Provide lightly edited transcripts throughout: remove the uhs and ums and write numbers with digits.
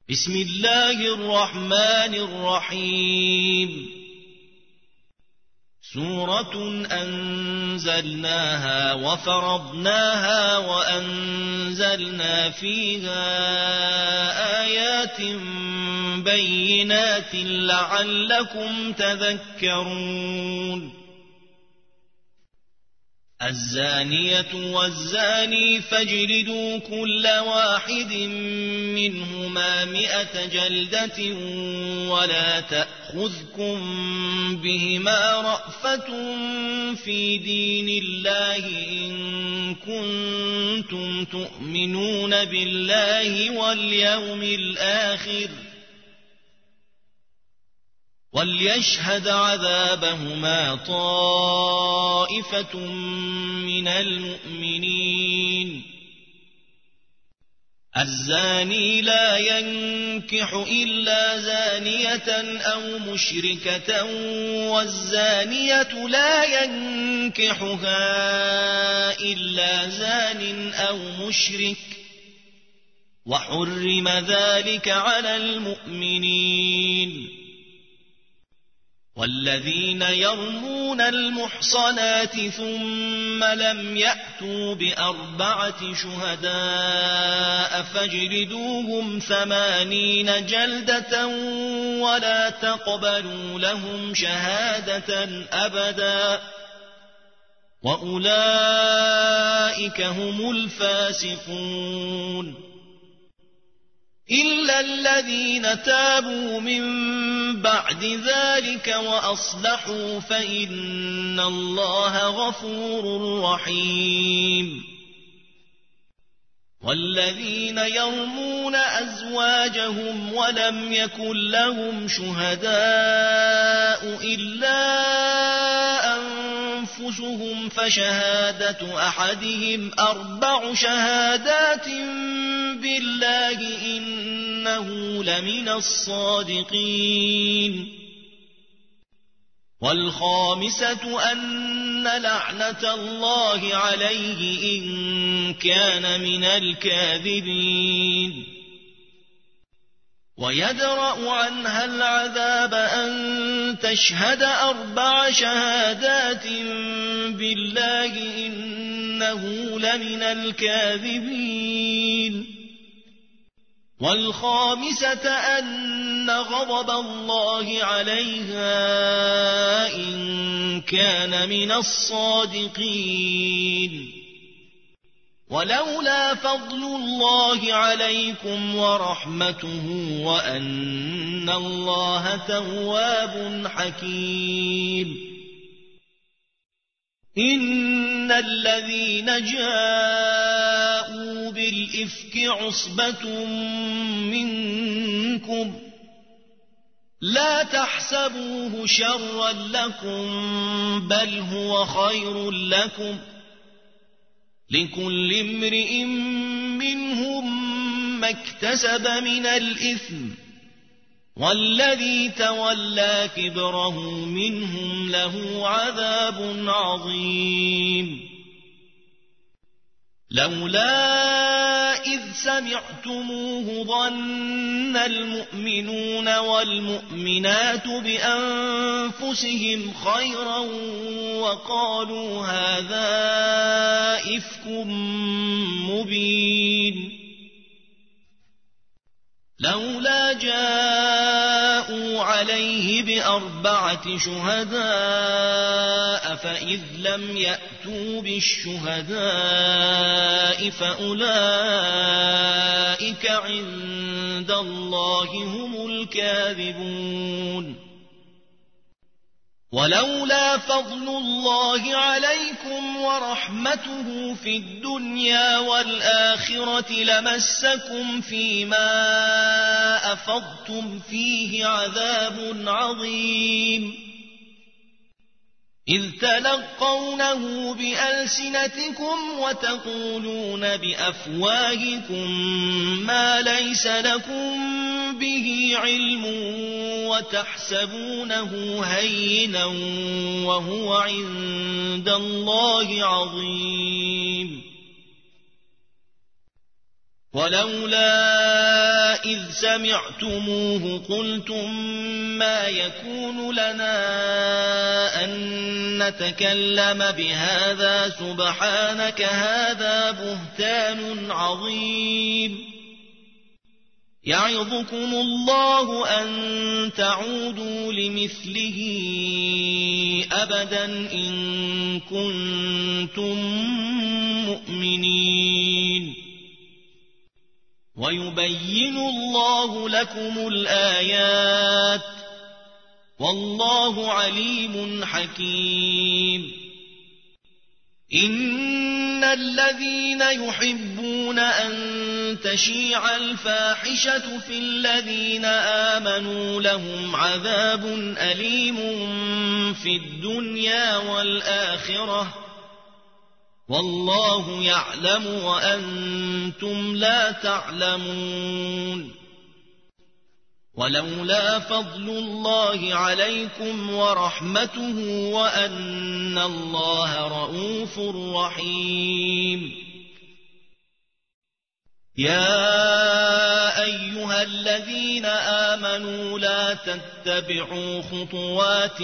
بسم الله الرحمن الرحيم سورة أنزلناها وفرضناها وأنزلنا فيها آيات بينات لعلكم تذكرون الزانية والزاني فاجلدوا كل واحد منهما 100 جلدة ولا تأخذكم بهما رأفة في دين الله إن كنتم تؤمنون بالله واليوم الآخر وليشهد عذابهما طائفة من المؤمنين الزاني لا ينكح إلا زانية أو مشركة والزانية لا ينكحها إلا زان أو مشرك وحرم ذلك على المؤمنين والذين يرمون المحصنات ثم لم يأتوا ب4 شهداء فاجلدوهم 80 جلدة ولا تقبلوا لهم شهادة أبدا وأولئك هم الفاسقون إلا الذين تابوا من بعد ذلك وأصلحوا فإن الله غفور رحيم والذين يرمون أزواجهم ولم يكن لهم شهداء إلا أنفسهم فشهادة أحدهم 4 شهادات بالله إنه لمن الصادقين والخامسة أن لعنة الله عليه إن كان من الكاذبين ويدرأ عنها العذاب أن تشهد 4 شهادات بالله إنه لمن الكاذبين والخامسة أن غضب الله عليها إن كان من الصادقين ولولا فضل الله عليكم ورحمته وأن الله تواب حكيم إن الذين جاءوا بالإفك عصبة منكم لا تحسبوه شرا لكم بل هو خير لكم لكل امرئ منهم ما اكتسب من الإثم والذي تولى كبره منهم له عذاب عظيم لولا إذ سمعتموه ظن المؤمنون والمؤمنات بأنفسهم خيرا وقالوا هذا إفك مبين لولا جاءوا عليه ب4 شهداء فإذ لم يأتوا بالشهداء فأولئك عند الله هم الكاذبون ولولا فضل الله عليكم ورحمته في الدنيا والآخرة لمسكم فيما أفضتم فيه عذاب عظيم إذ تلقونه بألسنتكم وتقولون بأفواهكم ما ليس لكم به علم وتحسبونه هينا وهو عند الله عظيم ولولا إذ سمعتموه قلتم ما يكون لنا أن نتكلم بهذا سبحانك هذا بهتان عظيم يعظكم الله أن تعودوا لمثله أبدا إن كنتم مؤمنين ويبين الله لكم الآيات والله عليم حكيم إن الذين يحبون أن تشيع الفاحشة في الذين آمنوا لهم عذاب أليم في الدنيا والآخرة والله يعلم وأنتم لا تعلمون ولولا فضل الله عليكم ورحمته وأن الله رءوف رحيم يا أيها الذين آمنوا لا تتبعوا خطوات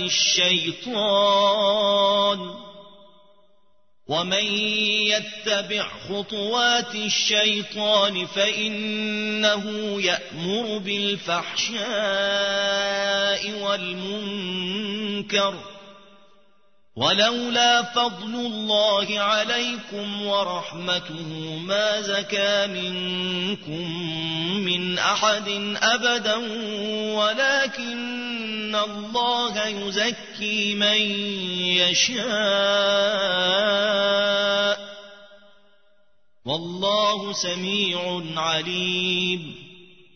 الشيطان ومن يتبع خطوات الشيطان فإنه يأمر بالفحشاء والمنكر ولولا فضل الله عليكم ورحمته ما زكى منكم من أحد أبدا ولكن الله يزكي من يشاء والله سميع عليم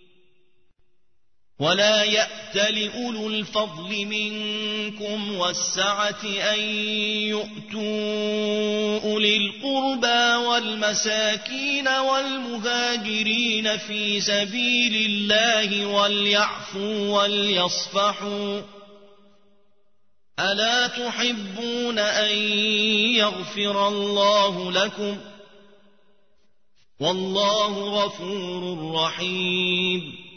ولا يأتل أولو الفضل منكم والسعة أن يؤتوا أولي القربى والمساكين والمهاجرين في سبيل الله وليعفوا وليصفحوا ألا تحبون أن يغفر الله لكم والله غفور رحيم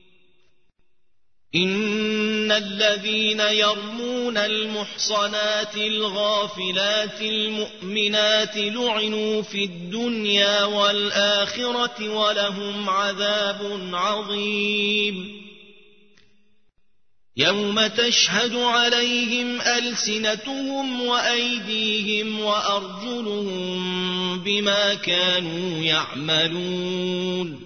إن الذين يرمون المحصنات الغافلات المؤمنات لعنوا في الدنيا والآخرة ولهم عذاب عظيم يوم تشهد عليهم ألسنتهم وأيديهم وأرجلهم بما كانوا يعملون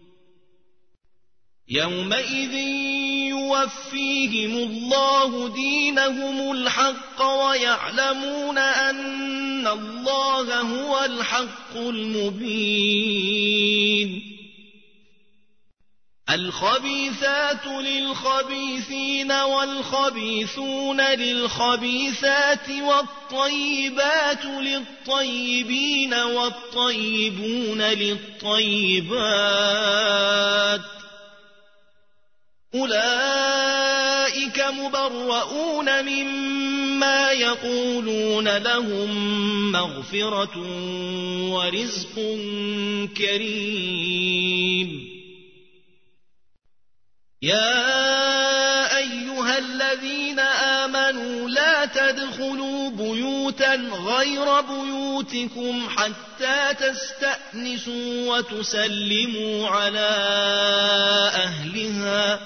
يومئذ يوفيهم الله دينهم الحق ويعلمون أن الله هو الحق المبين الخبيثات للخبيثين والخبيثون للخبيثات والطيبات للطيبين والطيبون للطيبات أولئك مبرؤون مما يقولون لهم مغفرة ورزق كريم يا أيها الذين آمنوا لا تدخلوا بيوتا غير بيوتكم حتى تستأنسوا وتسلموا على أهلها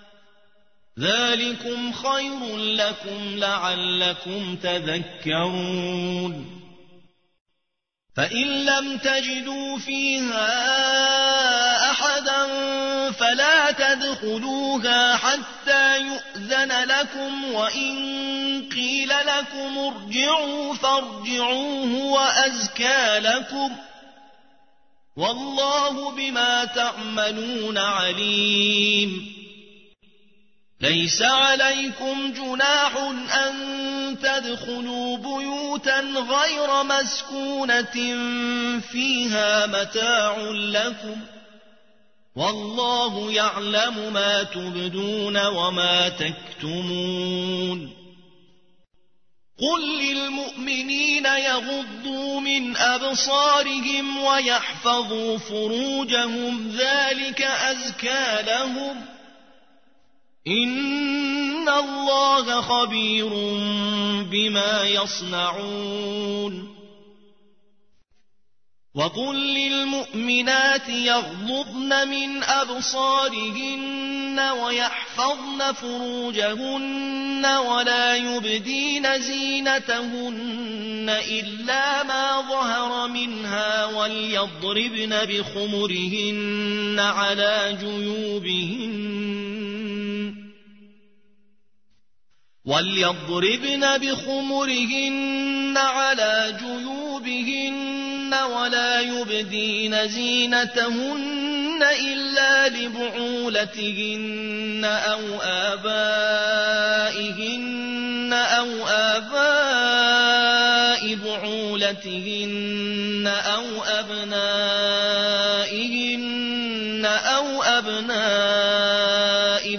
ذلكم خير لكم لعلكم تذكرون فإن لم تجدوا فيها أحدا فلا تدخلوها حتى يؤذن لكم وإن قيل لكم ارجعوا فارجعوا هو أزكى لكم والله بما تعملون عليم ليس عليكم جناح أن تدخلوا بيوتا غير مسكونة فيها متاع لكم والله يعلم ما تبدون وما تكتمون قل للمؤمنين يغضوا من أبصارهم ويحفظوا فروجهم ذلك أزكى لهم إن الله خبير بما يصنعون وقل للمؤمنات يغضضن من أبصارهن ويحفظن فروجهن ولا يبدين زينتهن إلا ما ظهر منها وليضربن بخمرهن على جيوبهن ولا يبدين زينتهن إلا لبعولتهن أو آباء بعولتهن أو أبناء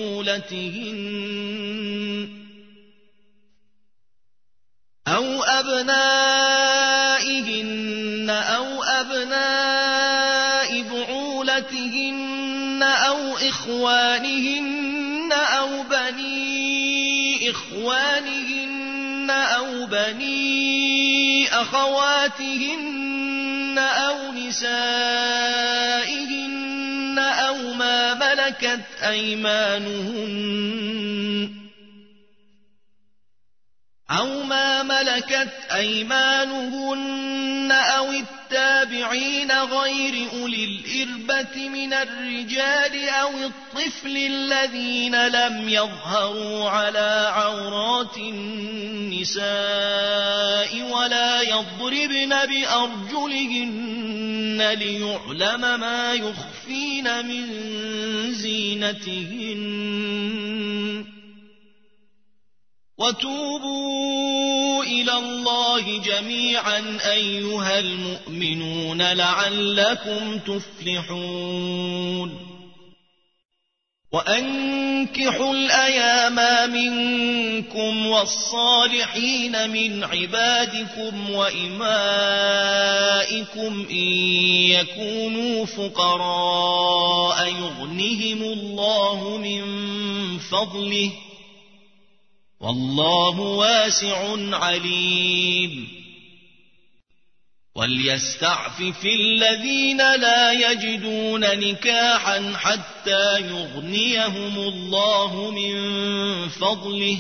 بعولتهن أو إخوانهن أو بني إخوانهن أو بني أخواتهن أو نسائهن أو ما ملكت أيمانهن أو التابعين غير أولي الإربة من الرجال أو الطفل الذين لم يظهروا على عورات النساء ولا يضربن بأرجلهن ليعلم ما يخفين من زينتهن وتوبوا إلى الله جميعا أيها المؤمنون لعلكم تفلحون وأنكحوا الأيام منكم والصالحين من عبادكم وإمائكم إن يكونوا فقراء يغنهم الله من فضله والله واسع عليم وليستعفف الذين لا يجدون نكاحا حتى يغنيهم الله من فضله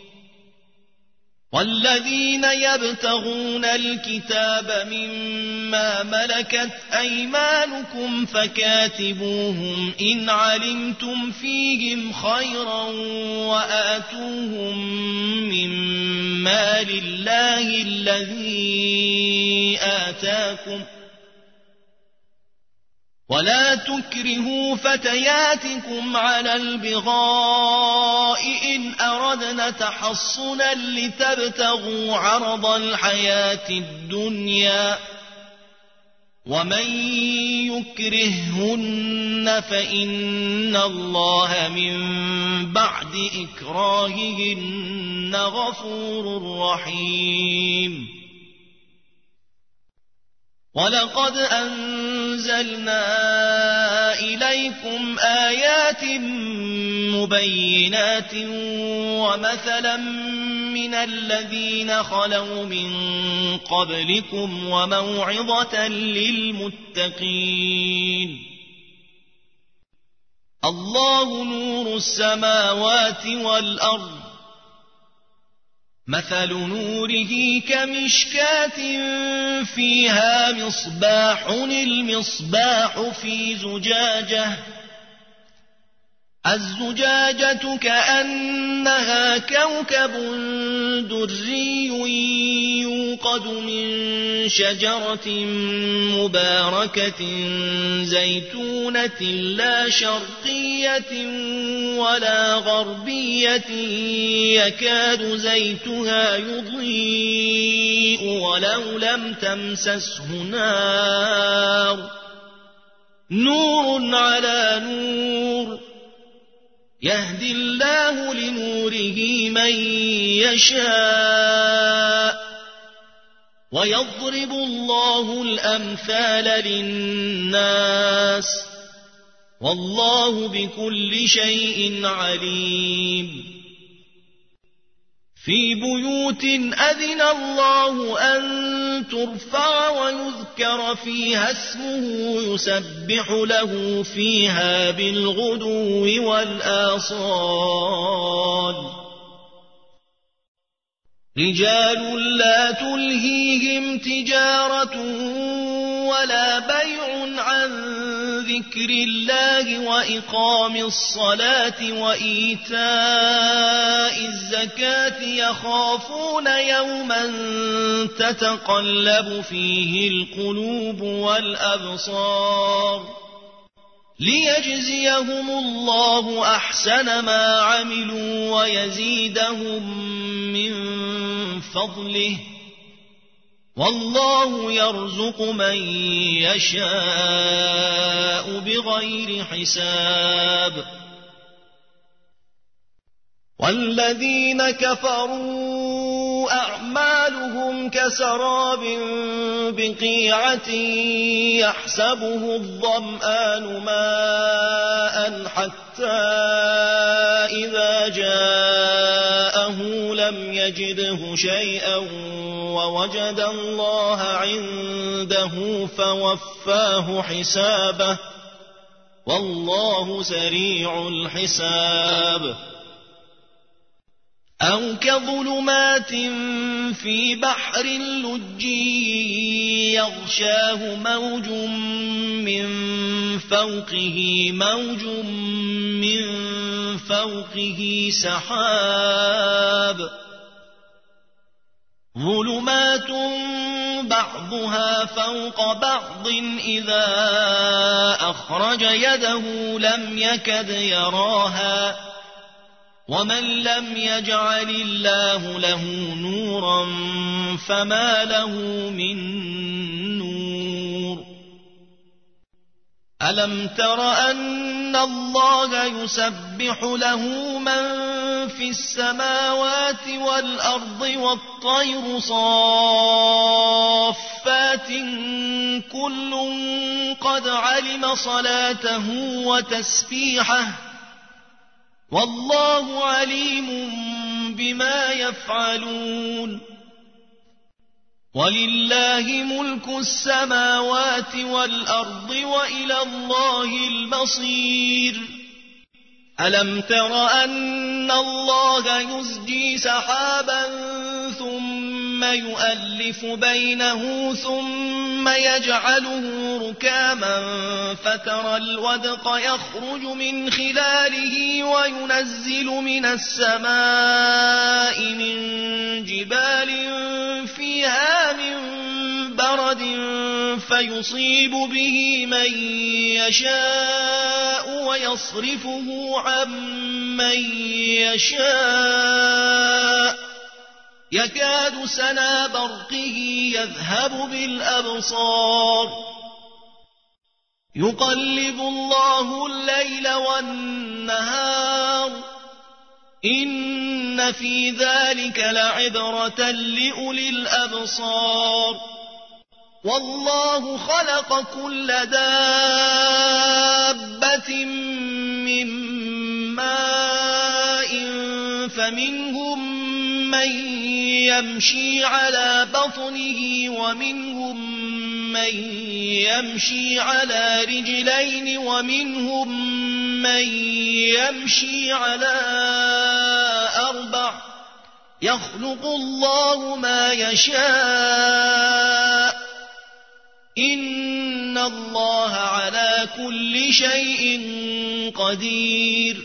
والذين يبتغون الكتاب مما ملكت أيمانكم فكاتبوهم إن علمتم فيهم خيرا وآتوهم من مال الله الذي آتاكم ولا تكرهوا فتياتكم على البغاء إن أردنا تحصنا لتبتغوا عرض الحياة الدنيا ومن يكرههن فإن الله من بعد إكراههن غفور رحيم ولقد أنزلنا إليكم آيات مبينات ومثلا من الذين خلوا من قبلكم وموعظة للمتقين الله نور السماوات والأرض مثل نوره كمشكاة فيها مصباح المصباح في زجاجة الزجاجة كأنها كوكب دري يوقد من شجرة مباركة زيتونة لا شرقية ولا غربية يكاد زيتها يضيء ولو لم تمسسه نار نور على نور يهدي الله لنوره من يشاء ويضرب الله الأمثال للناس والله بكل شيء عليم في بيوت أذن الله أن ترفع ويذكر فيها اسمه يسبح له فيها بالغدو والآصال رجال لا تلهيهم تجارة ولا بيع عن ذكر الله وإقام الصلاة وإيتاء الزكاة يخافون يوما تتقلب فيه القلوب والأبصار ليجزيهم الله أحسن ما عملوا ويزيدهم من فضله والله يرزق من يشاء بغير حساب والذين كفروا أعمالهم كسراب بقيعة يحسبه الظمآن ماء حتى إذا جاءه لم يجده شيئا ووجد الله عنده فوفاه حسابه والله سريع الحساب أو كظلمات في بحر لجي يغشاه موج من فوقه سحاب ظلمات بعضها فوق بعض إذا أخرج يده لم يكد يراها ومن لم يجعل الله له نورا فما له من نور ألم تر أن الله يسبح له من في السماوات والأرض والطير صافات كل قد علم صلاته وتسبيحه والله عليم بما يفعلون ولله ملك السماوات والأرض وإلى الله المصير ألم تر أن الله يزجي سحابا ثم يؤلف بينه ثم يجعله ركاما فترى الودق يخرج من خلاله وينزل من السماء من جبال فيها من برد فيصيب به من يشاء ويصرفه عن من يشاء يكاد سنا برقه يذهب بالأبصار يقلب الله الليل والنهار إن في ذلك لعبرة لأولي الأبصار والله خلق كل دابة من ماء فمنهم من يمشي على بطنه ومنهم من يمشي على رجلين ومنهم من يمشي على أربع يخلق الله ما يشاء إن الله على كل شيء قدير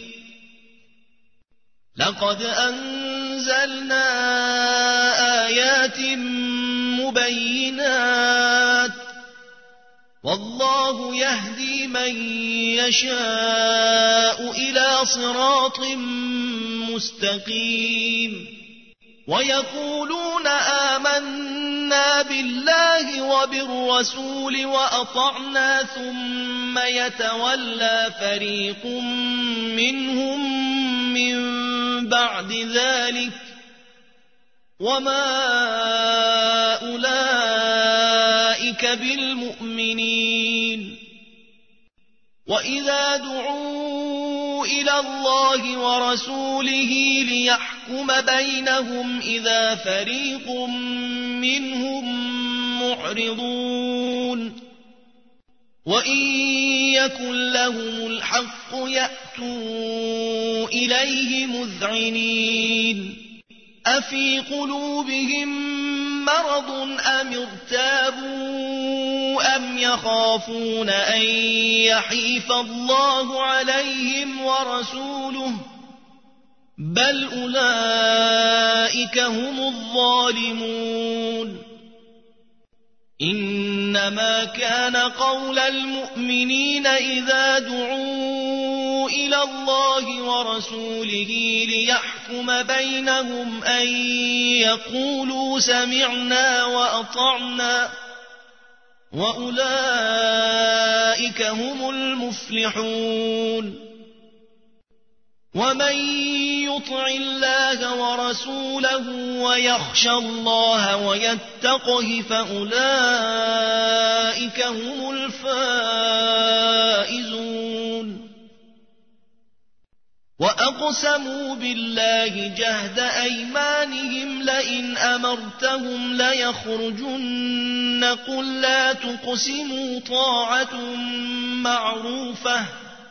لقد أنزلنا آيات مبينات والله يهدي من يشاء إلى صراط مستقيم ويقولون آمنا بالله وبالرسول وأطعنا ثم يتولى فريق منهم بعد ذلك وما أولئك بالمؤمنين وإذا دعوا إلى الله ورسوله ليحكم بينهم إذا فريق منهم معرضون وإن يكن لهم الحق يأتوا إليه مذعنين أفي قلوبهم مرض أم ارتابوا أم يخافون أن يحيف الله عليهم ورسوله بل أولئك هم الظالمون إنما كان قول المؤمنين إذا دعوا إلى الله ورسوله ليحكم بينهم أن يقولوا سمعنا وأطعنا وأولئك هم المفلحون ومن يطع الله ورسوله ويخشى الله ويتقه فأولئك هم الفائزون وأقسموا بالله جهد أيمانهم لئن أمرتهم ليخرجن قل لا تقسموا طاعة معروفة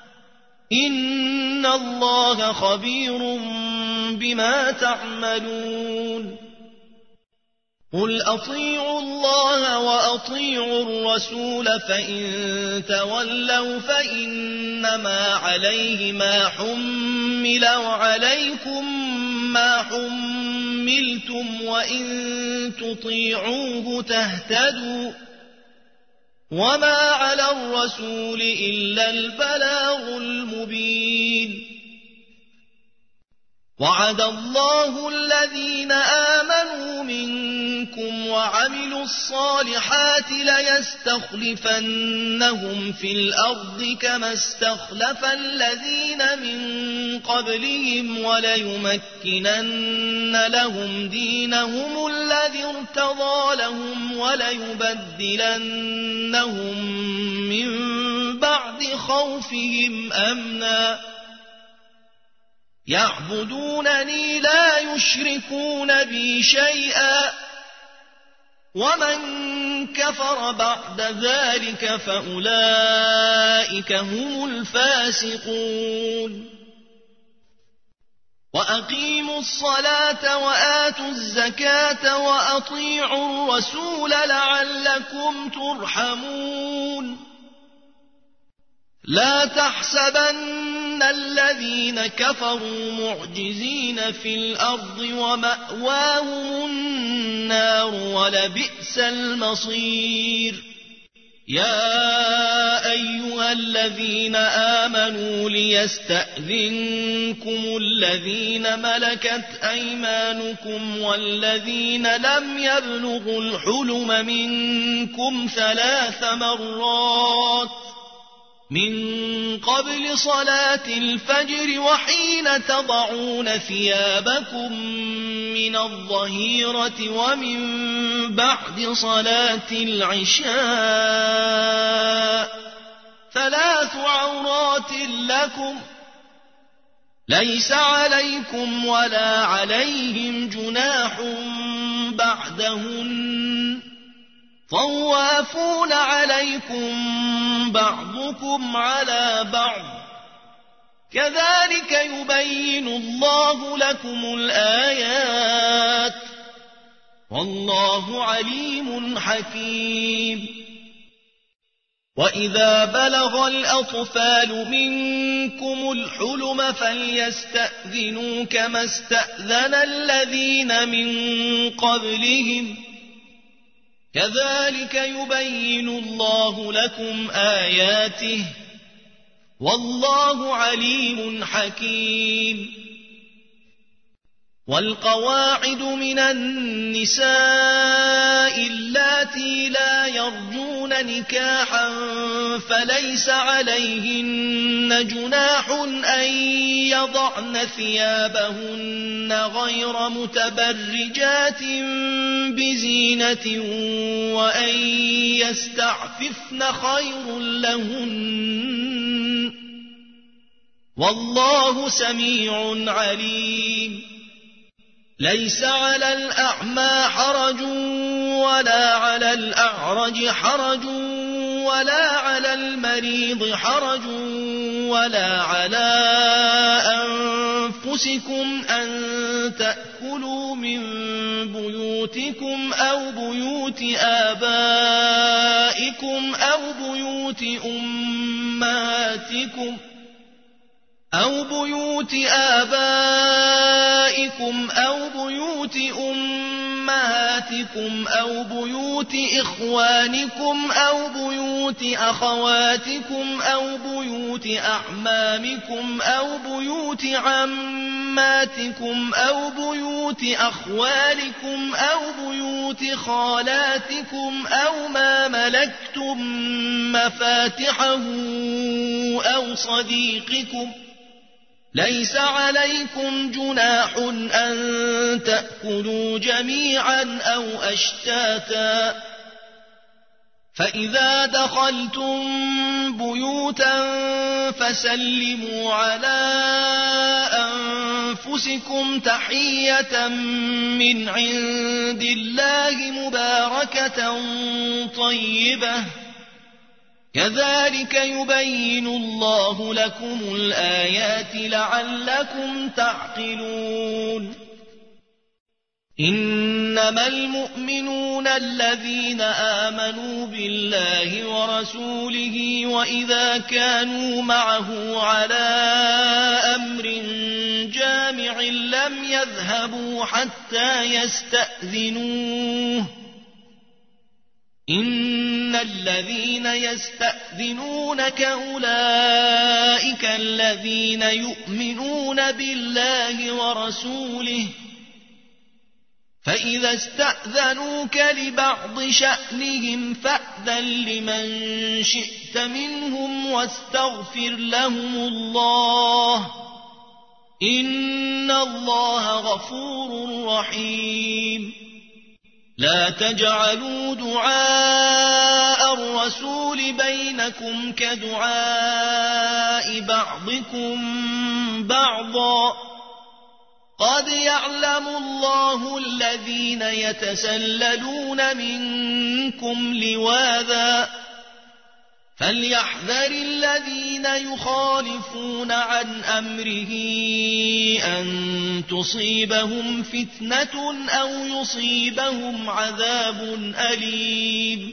إن الله خبير بما تعملون قل أطيعوا الله وأطيعوا الرسول فإن تولوا فإنما عليه ما حمل وعليكم ما حملتم وإن تطيعوه تهتدوا وما على الرسول إلا البلاغ المبين وعد الله الذين آمنوا منكم وعملوا الصالحات ليستخلفنهم في الأرض كما استخلف الذين من قبلهم وليمكنن لهم دينهم الذي ارتضى لهم وليبدلنهم من بعد خوفهم أمنا يعبدونني لا يشركون بي شيئا ومن كفر بعد ذلك فأولئك هم الفاسقون وأقيموا الصلاة وآتوا الزكاة وأطيعوا الرسول لعلكم ترحمون لا تحسبن الذين كفروا معجزين في الأرض ومأواهم النار ولبئس المصير يا أيها الذين آمنوا ليستأذنكم الذين ملكت أيمانكم والذين لم يبلغوا الحلم منكم 3 مرات من قبل صلاة الفجر وحين تضعون ثيابكم من الظهيرة ومن بعد صلاة العشاء 3 عورات لكم ليس عليكم ولا عليهم جناح بعدهن طوافون عليكم بعضكم على بعض كذلك يبين الله لكم الآيات والله عليم حكيم وإذا بلغ الأطفال منكم الحلم فليستأذنوا كما استأذن الذين من قبلهم كذلك يبين الله لكم آياته والله عليم حكيم والقواعد من النساء اللاتي لا يرجون نكاحا فليس عليهن جناح أن يضعن ثيابهن غير متبرجات بزينة وأن يستعففن خير لهن والله سميع عليم ليس على الأعمى حرج ولا على الأعرج حرج ولا على المريض حرج ولا على أنفسكم أن تأكلوا من بيوتكم أو بيوت آبائكم أو بيوت أمهاتكم أو بيوت أمهاتكم أو بيوت إخوانكم أو بيوت أخواتكم أو بيوت أعمامكم أو بيوت عماتكم أو بيوت أخوالكم أو بيوت خالاتكم أو ما ملكتم مفاتحه أو صديقكم ليس عليكم جناح أن تأكلوا جميعا أو أشتاتا فإذا دخلتم بيوتا فسلموا على أنفسكم تحية من عند الله مباركة طيبة كذلك يبين الله لكم الآيات لعلكم تعقلون إنما المؤمنون الذين آمنوا بالله ورسوله وإذا كانوا معه على أمر جامع لم يذهبوا حتى يستأذنوه إن الذين يستأذنونك أولئك الذين يؤمنون بالله ورسوله فإذا استأذنوك لبعض شأنهم فأذن لمن شئت منهم واستغفر لهم الله إن الله غفور رحيم لا تجعلوا دعاء الرسول بينكم كدعاء بعضكم بعضا قد يعلم الله الذين يتسللون منكم لواذا فليحذر الذين يخالفون عن أمره أن تصيبهم فتنة أو يصيبهم عذاب أليم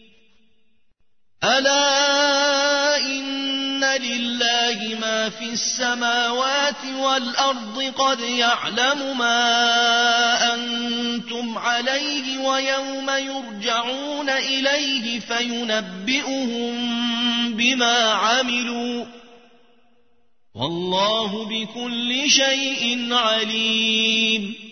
ألا إن لله ما في السماوات والأرض قد يعلم ما أنتم عليه ويوم يرجعون إليه فينبئهم بما عملوا والله بكل شيء عليم